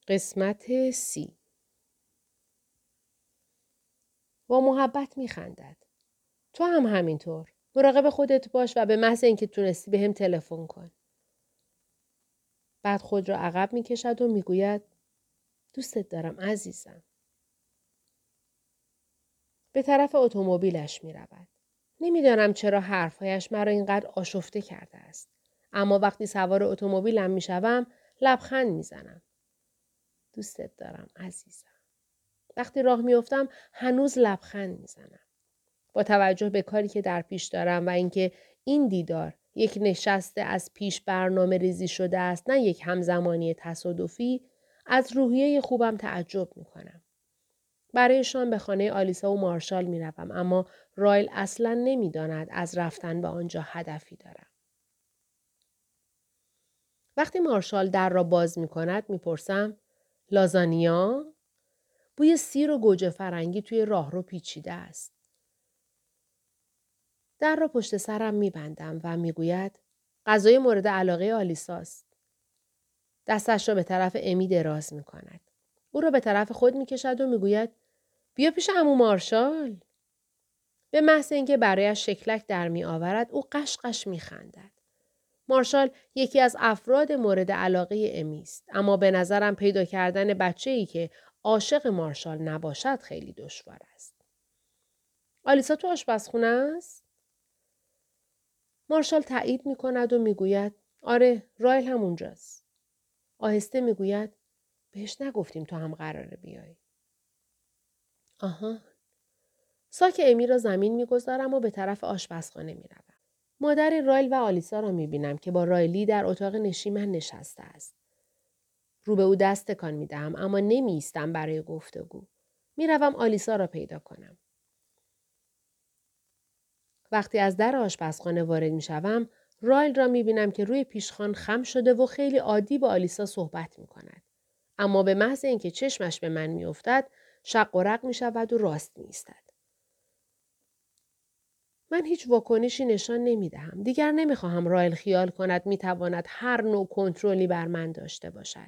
قسمت 30. با محبت میخندد. تو هم همینطور. مراقب خودت باش و به محض اینکه تونستی بهم تلفن کن. بعد خود را عقب میکشد و میگوید دوستت دارم عزیزم. به طرف اتومبیلش میرود. نمیدانم چرا حرفهایش مرا اینقدر آشفته کرده است. اما وقتی سوار اتومبیلم میشوم لبخند میزنم. دوستت دارم عزیزم. وقتی راه میافتم هنوز لبخند میزنم. با توجه به کاری که در پیش دارم و اینکه این دیدار یک نشسته از پیش برنامه ریزی شده است نه یک همزمانی تصادفی، از روحیه خوبم تعجب میکنم. برای شام به خانه آلیسا و مارشال میروم اما رایل اصلا نمیداند از رفتن به آنجا هدفی دارم. وقتی مارشال در را باز میکند میپرسم لازانیا؟ بوی سیر و گوجه فرنگی توی راهرو پیچیده است. در را پشت سرم میبندم و میگوید غذای مورد علاقه آلیساست. دستش را به طرف امی دراز میکند. او را به طرف خود میکشد و میگوید بیا پیش عمو مارشال. به محض اینکه برایش شکلک در میآورد او قشقش میخندد. مارشال یکی از افراد مورد علاقه امی است اما به نظرم پیدا کردن بچه‌ای که عاشق مارشال نباشد خیلی دشوار است. آلیسا تو آشپزخونه است؟ مارشال تایید می کند و می گوید آره رایل هم اونجاست. آهسته می گوید بهش نگفتیم تو هم قراره بیای. آها. ساک امی را زمین می گذارم و به طرف آشپزخانه می روم. مادر رایل و آلیسا را می بینم که با رایلی در اتاق نشیمن نشسته است. رو به او دست تکان می دهم اما نمی ایستم برای گفتگو. می روم آلیسا را پیدا کنم. وقتی از در آشپزخانه وارد می شوم رایل را می بینم که روی پیشخوان خم شده و خیلی عادی با آلیسا صحبت می کند. اما به محض اینکه چشمش به من می افتد شق و رق می شود و راست می ایستد. من هیچ واکنشی نشان نمی دهم. دیگر نمی خواهم رایل خیال کند می تواند هر نوع کنترلی بر من داشته باشد.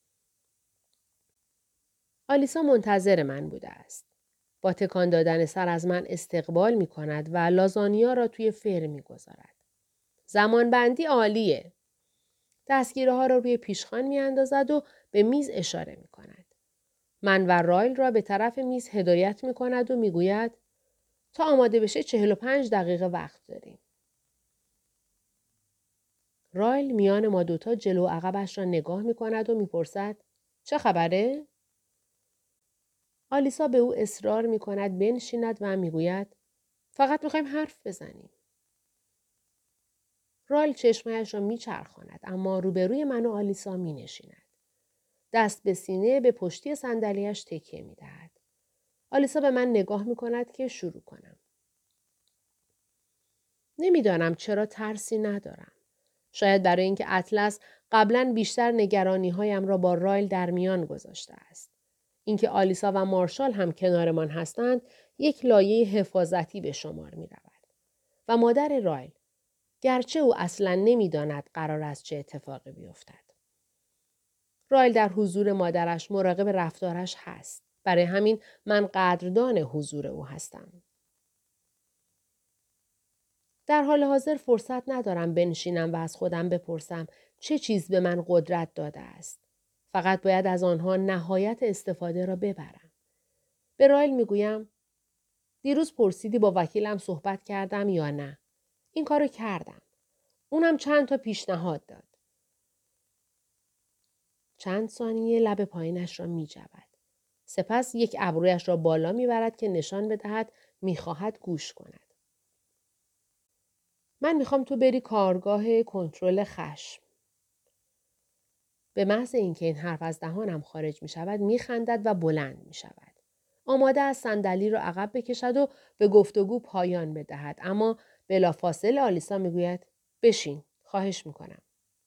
آلیسا منتظر من بوده است. با تکان دادن سر از من استقبال می کند و لازانیا را توی فر می گذارد. زمانبندی عالیه. دستگیره ها را روی پیشخوان می اندازد و به میز اشاره می کند. من و رایل را به طرف میز هدایت می کند و می گوید تا آماده بشه 45 دقیقه وقت داریم. رایل میان ما دوتا جلو و عقبش را نگاه می کند و می پرسد چه خبره؟ آلیسا به او اصرار می کند بنشیند و می گوید فقط می خوایم حرف بزنیم. رایل چشمایش را می چرخاند اما روبروی من و آلیسا می نشیند. دست به سینه به پشتی صندلیاش تکیه می دهد. آلیسا به من نگاه می کند که شروع کنم. نمیدانم چرا ترسی ندارم. شاید برای اینکه اطلس قبلا بیشتر نگرانی هایم را با رایل در میان گذاشته است. اینکه آلیسا و مارشال هم کنارمان هستند یک لایه حفاظتی به شمار می رود. و مادر رایل گرچه او اصلا نمیداند قرار است چه اتفاقی بیفتد. رایل در حضور مادرش مراقب رفتارش هست. برای همین من قدردان حضور او هستم. در حال حاضر فرصت ندارم بنشینم و از خودم بپرسم چه چیز به من قدرت داده است. فقط باید از آنها نهایت استفاده را ببرم. به رایل میگویم دیروز پرسیدی با وکیلم صحبت کردم یا نه؟ این کارو کردم. اونم چند تا پیشنهاد داد. چند ثانیه لب پایینش را می جود. سپس یک ابرویش را بالا می برد که نشان بدهد می خواهد گوش کند. من می خوام تو بری کارگاه کنترل خشم. به محض اینکه این حرف از دهانم خارج می شود می خندد و بلند می شود. آماده از صندلی را عقب بکشد و به گفتگو پایان بدهد اما بلافاصله آلیسا می گوید بشین خواهش می کنم.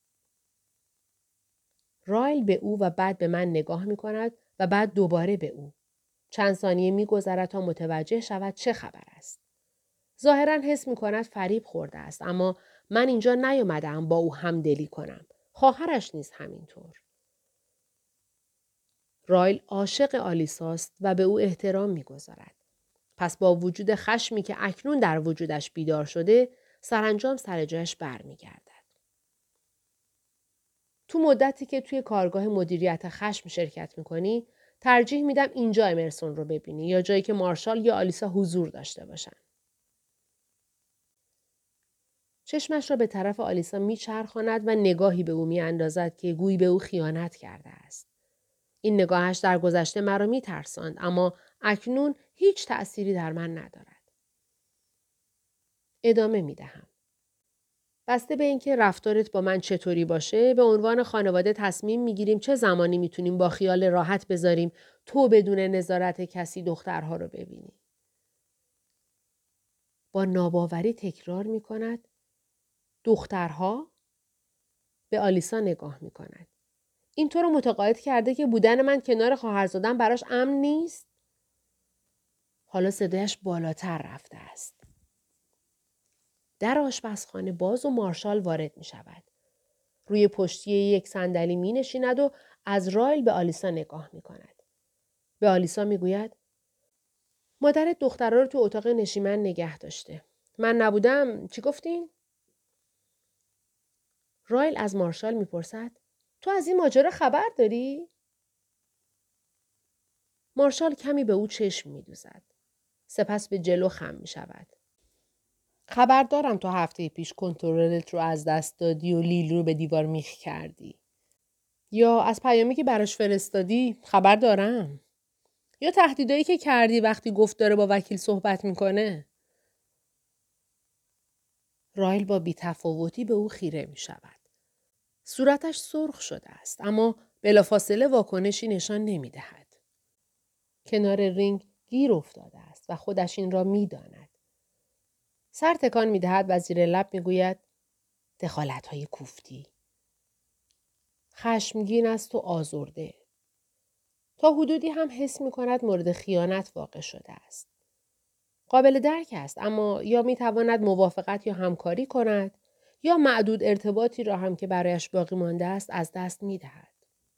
رایل به او و بعد به من نگاه می کند و بعد دوباره به او. چند ثانیه می گذرد تا متوجه شود چه خبر است. ظاهراً حس می کند فریب خورده است اما من اینجا نیامدم با او همدلی کنم. خواهرش نیز همینطور. رایل عاشق آلیساست و به او احترام می‌گذارد. پس با وجود خشمی که اکنون در وجودش بیدار شده، سرانجام سر جایش برمیگردد. تو مدتی که توی کارگاه مدیریت خشم شرکت می‌کنی، ترجیح میدم اینجا امرسون رو ببینی یا جایی که مارشال یا آلیسا حضور داشته باشن. چشمش را به طرف آلیسا میچرخاند و نگاهی به او میاندازد که گویی به او خیانت کرده است. این نگاهش در گذشته مرا میترساند، اما اکنون هیچ تأثیری در من ندارد. ادامه میدهم. بسته به اینکه رفتارت با من چطوری باشه، به عنوان خانواده تصمیم میگیریم چه زمانی میتونیم با خیال راحت بذاریم تو بدون نظارت کسی دخترها رو ببینی. با ناباوری تکرار میکند. دخترها؟ به آلیسا نگاه میکند. این تو رو متقاعد کرده که بودن من کنار خواهرزادم براش امن نیست؟ حالا صدایش بالاتر رفته است. در آشپزخانه باز و مارشال وارد می شود. روی پشتی یک صندلی می نشیند و از رایل به آلیسا نگاه می کند. به آلیسا می گوید مادر دخترها رو تو اتاق نشیمن نگه داشته. من نبودم چی گفتین؟ رایل از مارشال می پرسد تو از این ماجرا خبر داری؟ مارشال کمی به او چشم می دوزد. سپس به جلو خم می شود. خبر دارم تو هفته پیش کنترلت رو از دست دادی و لیلی رو به دیوار میخ کردی. یا از پیامی که براش فرستادی خبر دارم. یا تهدیدایی که کردی وقتی گفت داره با وکیل صحبت میکنه. رایل با بی‌تفاوتی به او خیره می شود. صورتش سرخ شده است اما بلافاصله واکنشی نشان نمی دهد. کنار رینگ گیر افتاده است و خودش این را می داند. سر تکان می دهد و زیر لب می گوید دخالت‌های کوفتی. خشمگین است و آزرده. تا حدودی هم حس می کند مورد خیانت واقع شده است. قابل درک است اما یا می تواند موافقت یا همکاری کند یا معدود ارتباطی را هم که برایش باقی مانده است از دست می دهد.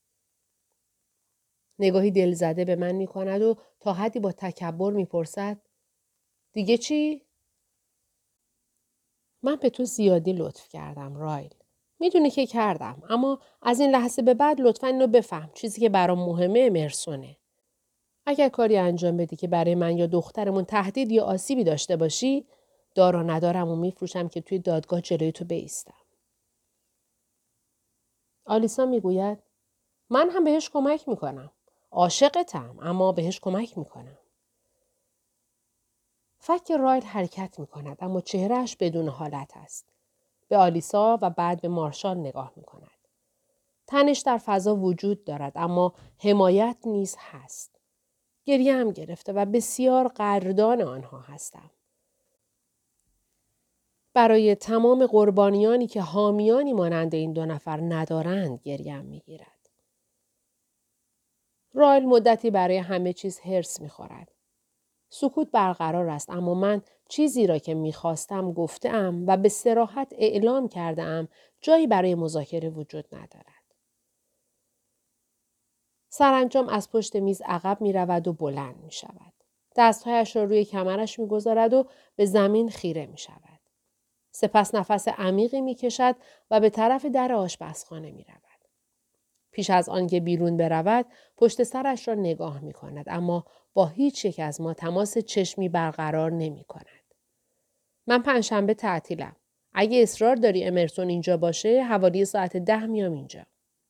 نگاهی دلزده به من می کند و تا حدی با تکبر می پرسد دیگه چی؟ من به تو زیادی لطف کردم رایل. میدونی که کردم اما از این لحظه به بعد لطفاً اینو بفهم چیزی که برام مهمه امرسونه. اگر کاری انجام بدی که برای من یا دخترمون تهدید یا آسیبی داشته باشی دارا ندارم و میفروشم که توی دادگاه جلوی تو بایستم. آلیسا میگوید من هم بهش کمک میکنم. عاشقتم اما بهش کمک میکنم. فک رایل حرکت میکند اما چهرهش بدون حالت است. به آلیسا و بعد به مارشال نگاه میکند. تنش در فضا وجود دارد اما حمایت نیز هست. گریه هم گرفته و بسیار قدردان آنها هستم. برای تمام قربانیانی که حامیانی مانند این دو نفر ندارند گریم میگیرد. رایل مدتی برای همه چیز هرس میخورد. سکوت برقرار است اما من چیزی را که میخواستم گفتم و به صراحت اعلام کردم جایی برای مذاکره وجود ندارد. سرانجام از پشت میز عقب می رود و بلند می شود. دستهایش را روی کمرش می گذارد و به زمین خیره می شود. سپس نفس عمیقی می کشد و به طرف در آشپزخانه می رود. پیش از آنکه بیرون برود پشت سرش را نگاه می کند اما با هیچ یک از ما تماس چشمی برقرار نمی کند. من پنجشنبه تعطیلم. اگه اصرار داری امرسون اینجا باشه حوالی ساعت 10 میام اینجا.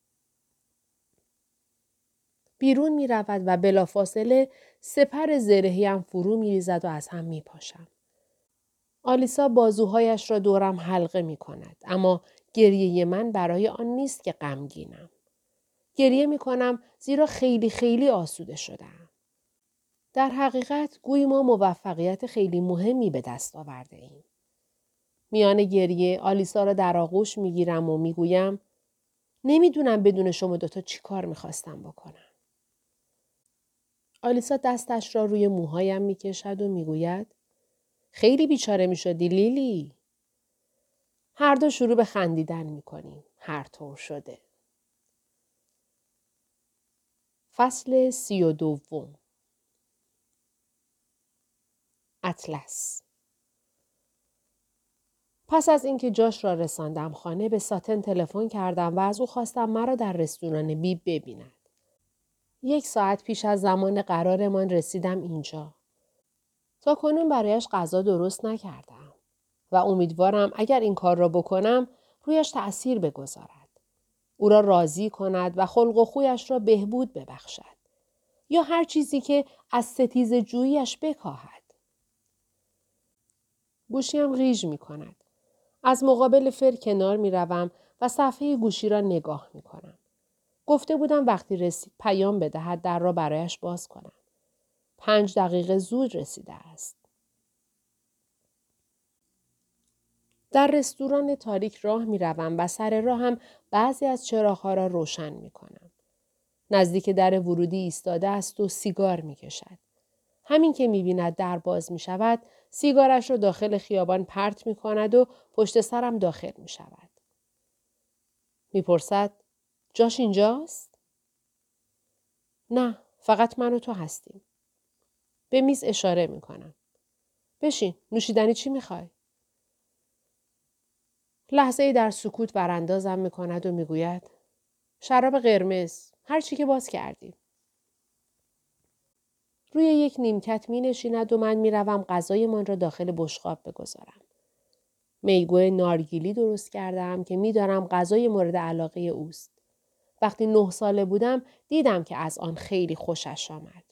بیرون می رود و بلافاصله سپر زرهیم فرو می ریزد و از هم می پاشم. آلیسا بازوهایش را دورم حلقه می کند. اما گریه من برای آن نیست که غمگینم. گریه می کنم زیرا خیلی خیلی آسوده شدم. در حقیقت گویی ما موفقیت خیلی مهمی به دست آورده ایم. میان گریه آلیسا را در آغوش می گیرم و می گویم نمیدونم بدون شما دوتا چی کار می خواستم بکنم. آلیسا دستش را روی موهایم می کشد و می گوید خیلی بیچاره می شدی لیلی. هر دو شروع به خندیدن می کنیم. هر طور شده. فصل 32. اطلس. پس از اینکه جاش را رساندم خانه به ساتن تلفن کردم و از او خواستم مرا در رستوران بیب ببیند. 1 ساعت پیش از زمان قرارمان رسیدم اینجا. تا کنون برایش غذا درست نکردم و امیدوارم اگر این کار را بکنم رویش تأثیر بگذارد. او را راضی کند و خلق و خویش را بهبود ببخشد. یا هر چیزی که از ستیز جوییش بکاهد. گوشیم غیژ می کند. از مقابل فر کنار می روم و صفحه گوشی را نگاه می کنم. گفته بودم وقتی رسید پیام بدهد در را برایش باز کنم. 5 دقیقه زود رسیده است. در رستوران تاریک راه می روم و سر راه هم بعضی از چراغ‌ها را روشن می کنم. نزدیک در ورودی ایستاده است و سیگار می کشد. همین که می بیند در باز می شود، سیگارش را داخل خیابان پرت می کند و پشت سرم داخل می شود. می پرسد جاش اینجاست؟ نه، فقط من و تو هستیم. به میز اشاره می کنم. بشین، نوشیدنی چی می خوای؟ لحظه ای در سکوت براندازم می کند و می گوید شراب قرمز، هر چی که باز کردیم. روی 1 نیمکت می نشیند و من می روم غذایمان را داخل بشقاب بگذارم. میگو نارگیلی درست کردم که می دانم غذای مورد علاقه اوست. وقتی 9 ساله بودم دیدم که از آن خیلی خوشش آمد.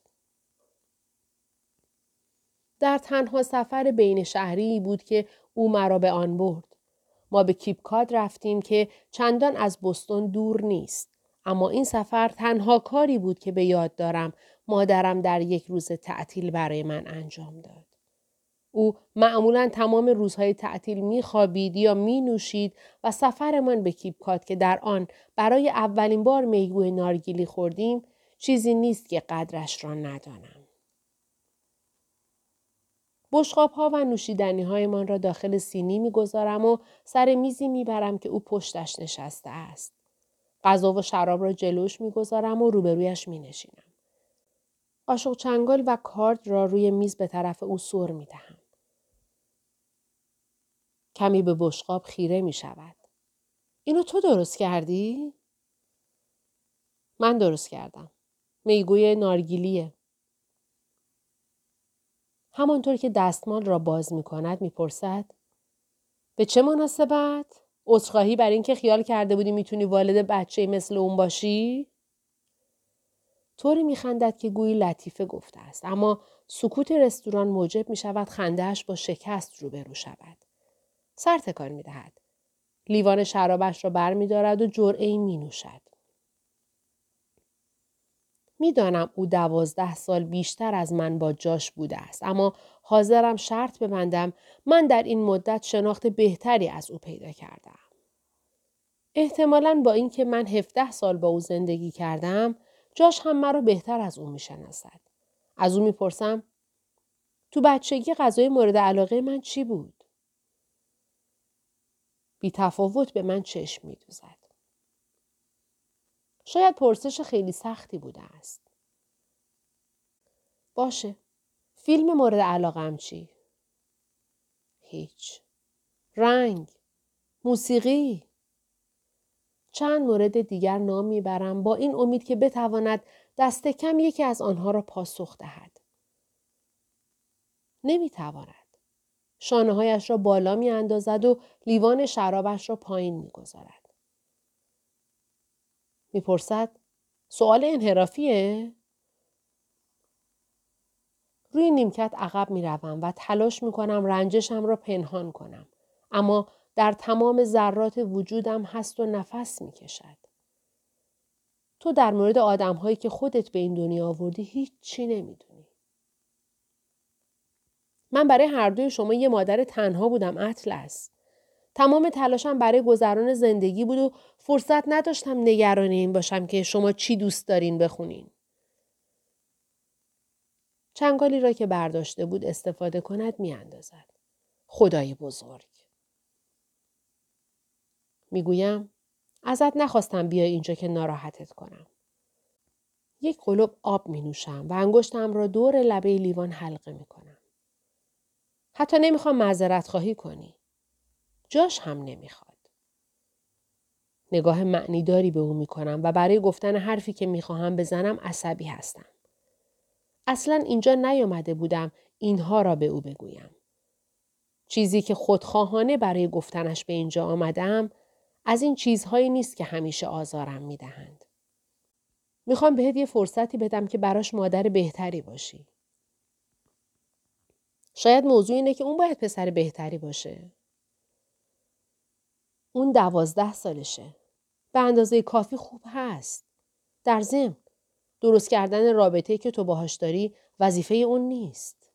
در تنها سفر بین شهری بود که او مرا به آن برد. ما به کیپ کاد رفتیم که چندان از بوستون دور نیست. اما این سفر تنها کاری بود که به یاد دارم مادرم در 1 روز تعطیل برای من انجام داد. او معمولاً تمام روزهای تعطیل می‌خوابید یا می‌نوشید و سفرمان به کیپ کاد که در آن برای اولین بار میگو نارگیلی خوردیم چیزی نیست که قدرش را ندانم. بشقاب‌ها و نوشیدنی‌هایمان را داخل سینی می‌گذارم و سر میزی می‌برم که او پشتش نشسته است. غذا و شراب را جلوش می‌گذارم و روبرویش می‌نشینم. قاشق چنگال و کارد را روی میز به طرف او سر می‌دهم. کمی به بشقاب خیره می‌شود. اینو تو درست کردی؟ من درست کردم. میگوی نارگیلیه. همانطور که دستمال را باز می‌کند می‌پرسد به چه مناسبت؟ عذرخواهی برای اینکه خیال کرده بودی میتونی والد بچه‌ای مثل اون باشی؟ طوری میخندد که گویی لطیفه گفته است، اما سکوت رستوران موجب میشود خنده‌اش با شکست روبرو شود. سر تکان میدهد. لیوان شرابش را برمی‌دارد و جرعه‌ای می‌نوشد. میدانم او 12 سال بیشتر از من با جاش بوده است، اما حاضرم شرط ببندم من در این مدت شناخت بهتری از او پیدا کردم. احتمالاً با اینکه من 17 سال با او زندگی کردم، جاش هم مرا بهتر از او میشناسد. از او میپرسم تو بچگی غذای مورد علاقه من چی بود؟ بی تفاوت به من چشم میدوزد. شاید پرسش خیلی سختی بوده است. باشه. فیلم مورد علاقه‌ام چی؟ هیچ. رنگ. موسیقی. چند مورد دیگر نام میبرم با این امید که بتواند دست کم یکی از آنها را پاسخ دهد. نمیتواند. شانه‌هایش را بالا میاندازد و لیوان شرابش را پایین میگذارد. میپرسد سوال انحرافیه؟ روی نیمکت عقب میروم و تلاش میکنم رنجشم را پنهان کنم. اما در تمام ذرات وجودم هست و نفس میکشد. تو در مورد آدم‌هایی که خودت به این دنیا آوردی هیچ چی نمیدونی. من برای هر دوی شما یه مادر تنها بودم اطلس. تمام تلاشم برای گذران زندگی بود و فرصت نداشتم نگران این باشم که شما چی دوست دارین بخونین. چنگالی را که برداشته بود استفاده کند میاندازد. خدای بزرگ. میگویم ازت نخواستم بیای اینجا که ناراحتت کنم. یک قلوب آب می نوشم و انگشتم را دور لبه لیوان حلقه می کنم. حتی نمیخوام معذرت خواهی کنی. جاش هم نمیخواد. نگاه معنیداری به او می کنم و برای گفتن حرفی که میخواهم بزنم عصبی هستم. اصلا اینجا نیامده بودم اینها را به او بگویم. چیزی که خودخواهانه برای گفتنش به اینجا آمدم از این چیزهایی نیست که همیشه آزارم میدهند. میخوام بهت یه فرصتی بدم که براش مادر بهتری باشی. شاید موضوع اینه که اون باید پسر بهتری باشه. اون 12 سالشه. به اندازه کافی خوب هست. در ضمن درست کردن رابطه‌ای که تو باهاش داری وظیفه اون نیست.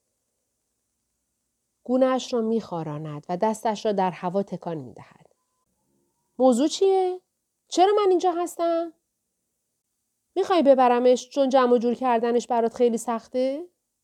گونه‌اش را میخاراند و دستش را در هوا تکان میدهد. موضوع چیه؟ چرا من اینجا هستم؟ میخوای ببرمش چون جمع و جور کردنش برات خیلی سخته؟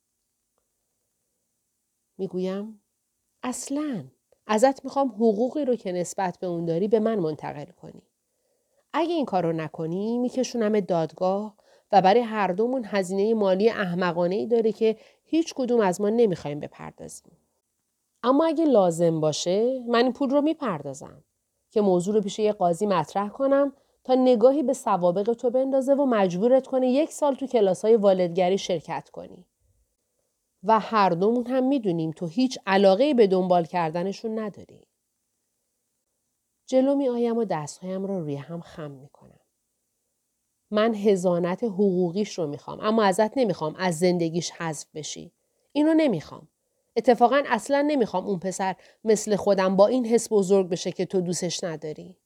میگویم اصلاً ازت میخوام حقوقی رو که نسبت به اون داری به من منتقل کنی. اگه این کار رو نکنی میکشونم دادگاه و برای هر دومون هزینه مالی احمقانه‌ای داره که هیچ کدوم از ما نمیخوایم بپردازیم. اما اگه لازم باشه من این پول رو میپردازم که موضوع رو پیش یه قاضی مطرح کنم تا نگاهی به سوابق تو بندازه و مجبورت کنه 1 سال تو کلاس‌های والدگری شرکت کنی. و هر دومون هم میدونیم تو هیچ علاقه‌ای به دنبال کردنشون نداری. جلو می آیم و دستهایم را روی هم خم می کنم. من حضانت حقوقیش رو میخوام اما ازت نمیخوام از زندگیش حذف بشی. اینو نمیخوام. اتفاقا اصلا نمیخوام اون پسر مثل خودم با این حس بزرگ بشه که تو دوستش نداری.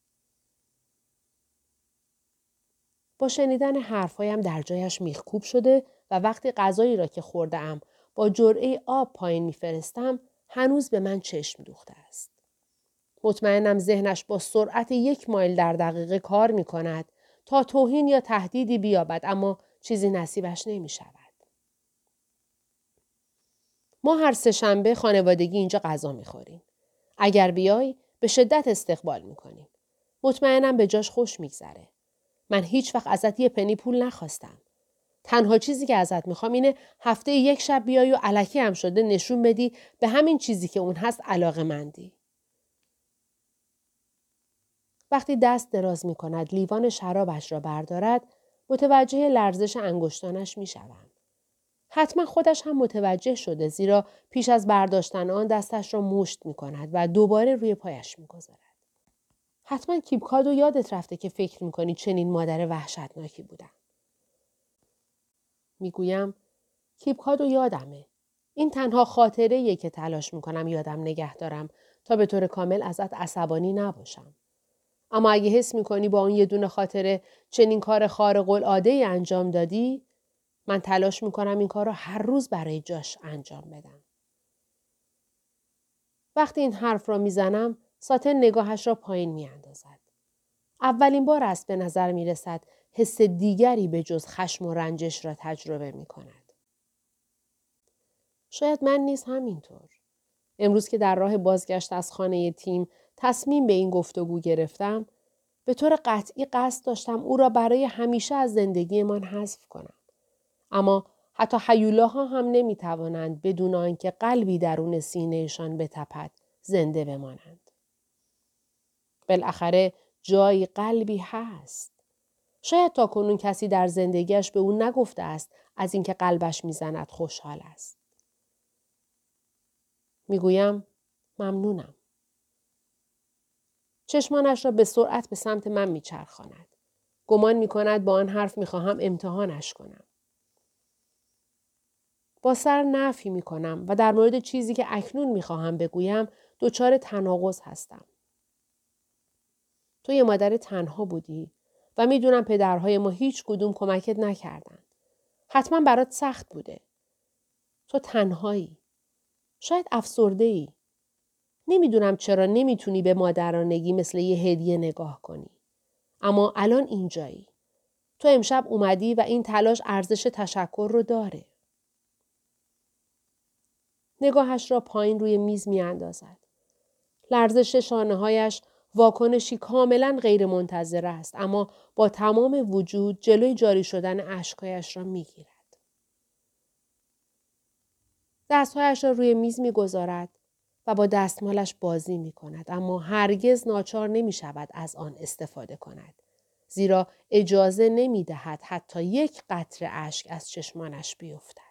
با شنیدن حرفایم در جایش میخکوب شده و وقتی غذایی را که خورده‌ام با جرعه آب پایین میفرستم هنوز به من چشم دوخته است. مطمئنم ذهنش با سرعت 1 مایل در دقیقه کار می کند تا توهین یا تهدیدی بیابد اما چیزی نصیبش نمی شود. ما هر 3 شنبه خانوادگی اینجا غذا می خوریم. اگر بیای به شدت استقبال می کنیم. مطمئنم به جاش خوش می گذره. من هیچ وقت ازت 1 پنی پول نخواستم. تنها چیزی که ازت میخوام اینه هفته 1 شب بیای و الکی هم شده نشون بدی به همین چیزی که اون هست علاقه‌مندی. وقتی دست دراز می کند لیوان شرابش را بردارد متوجه لرزش انگشتانش می شوم. حتما خودش هم متوجه شده زیرا پیش از برداشتن آن دستش را مشت می کند و دوباره روی پایش می گذارد. حتما کیپکادو یادت رفته که فکر می کنی چنین مادر وحشتناکی بودم. می گویم کیپکادو یادمه. این تنها خاطره‌ایه که تلاش می کنم یادم نگه دارم تا به طور کامل ازت عصبانی نباشم. اما اگه حس میکنی با اون 1 دونه خاطره چنین کار خارق العاده انجام دادی، من تلاش میکنم این کار رو هر روز برای جاش انجام بدم. وقتی این حرف را میزنم، ساتن نگاهش را پایین میاندازد. اولین بار است به نظر میرسد حس دیگری به جز خشم و رنجش را تجربه میکند. شاید من نیز همینطور. امروز که در راه بازگشت از خانه تیم تصمیم به این گفتگو گرفتم، به طور قطعی قصد داشتم او را برای همیشه از زندگیمان حذف کنم. اما حتی هیولاها هم نمیتوانند بدون آنکه قلبی درون سینهشان بتپد زنده بمانند. بالاخره جای قلبی هست. شاید تاکنون کسی در زندگیش به او نگفته است از اینکه قلبش میزند خوشحال است. میگویم ممنونم. چشمانش را به سرعت به سمت من میچرخاند. گمان میکند با آن حرف میخواهم امتحانش کنم. با سر نفی میکنم و در مورد چیزی که اکنون میخواهم بگویم دچار تناقض هستم. تو یه مادر تنها بودی و میدونم پدرهای ما هیچ کدوم کمکت نکردند. حتما برات سخت بوده. تو تنهایی. شاید افسرده‌ای. نمیدونم چرا نمیتونی به مادرانگی مثل یه هدیه نگاه کنی. اما الان اینجایی. تو امشب اومدی و این تلاش ارزش تشکر رو داره. نگاهش را پایین روی میز می اندازد. لرزش شانه‌هایش واکنشی کاملا غیر منتظره است اما با تمام وجود جلوی جاری شدن اشکهایش را می گیرد. دستهایش را روی میز می گذارد و با دستمالش بازی می کند اما هرگز ناچار نمی شود از آن استفاده کند. زیرا اجازه نمی دهد حتی یک قطره اشک از چشمانش بیفتد.